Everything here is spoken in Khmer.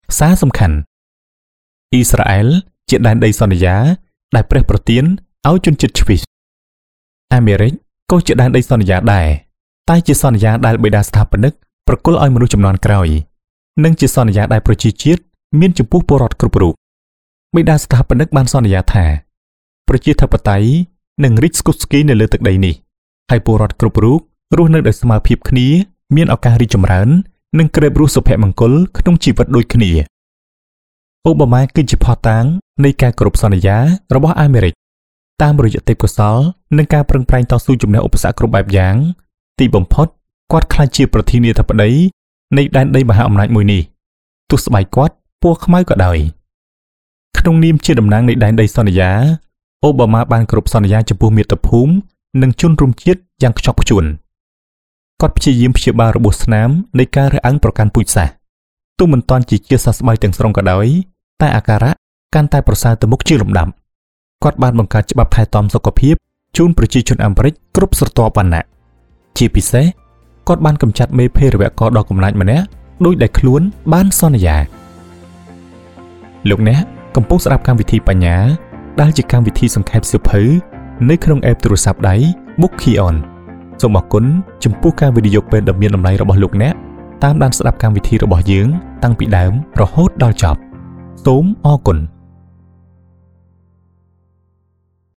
សារសំខាន់អ៊ីស្រាអែលជាដែនដីសន្យាដែលព្រះប្រទានឲ្យជនជាតិជ្វីសអាមេរិកក៏ជាដែនដីសន្យាដែរតែជាសន្យាដែលបិតាស្ថាបនិកប្រគល់ឲ្យមនុស្សជំនាន់ក្រោយនិងជាសន្យាដែលប្រជាជាតិមានចំពោះពលរដ្ឋគ្រប់រូបបិតាស្ថាបនិកបានសន្យាថាប្រជាធិបតេយ្យនឹងរីកស្គុះស្គីនៅលើទឹកដីនេះហើយពលរដ្ឋគ្រប់រូបរស់នៅដោយស្មើភាពគ្នាមានឱកាសរីកចម្រើននិងក្រេបរស់សុភមង្គលក្នុងជីវិតដូចគ្នាអូបាម៉ាគឺជាភស្តុតាងនៃការគោរពសន្យារបស់អាមេរិកតាមរយៈទេពកោសល្យនិងការប្រឹងប្រែងតស៊ូជំនះឧបសគ្គគ្រប់បែបយ៉ាងទីបំផុតគាត់ក្លាយជាប្រធានាធិបតីនៃដែនដីមហាអំណាចមួយនេះទោះស្បែកគាត់ពណ៌ខ្មៅក៏ដោយក្នុងនាមជាតំណាងនៃដែនដីសន្យាអូបាម៉ាបានគោរពសន្យាចំពោះមាតុភូមិនិងជនរួមជាតិយ៉ាងខ្ជាប់ខ្ជួនគាត់ព្យាយាមព្យាបាលរបួសស្នាមនៃការរើសអើងប្រកាន់ពូជសាសន៍ទោះមិនទាន់ជាសះស្បើយទាំងស្រុងក៏ដោយតែអាការៈកាន់តែប្រសើរទៅមុខជាលំដាប់គាត់បានបង្កើតច្បាប់ថែទាំសុខភាពជូនប្រជាជនអាមេរិកគ្រប់ស្រទាប់វណ្ណៈជាពិសេសគាត់បានកម្ចាត់មេភេរវករដ៏កំណាចម្នាក់ដោយដែលខ្លួនបានសន្យាលោកអ្នកកំពុងស្ដាប់កម្មវិធីបញ្ញាដែលជាកម្មវិធីសង្ខេបសៀវភៅនៅក្នុងអេបទូរស័ព្ទដៃ Bookion សូមអរគុណចំពោះការវិនិយោគពេលដ៏មានតម្លៃរបស់លោកអ្នកតាមដានស្ដាប់កម្មវិធីរបស់យើងតាំងពីដើមរហូតដល់ចប់សូមអរគុណ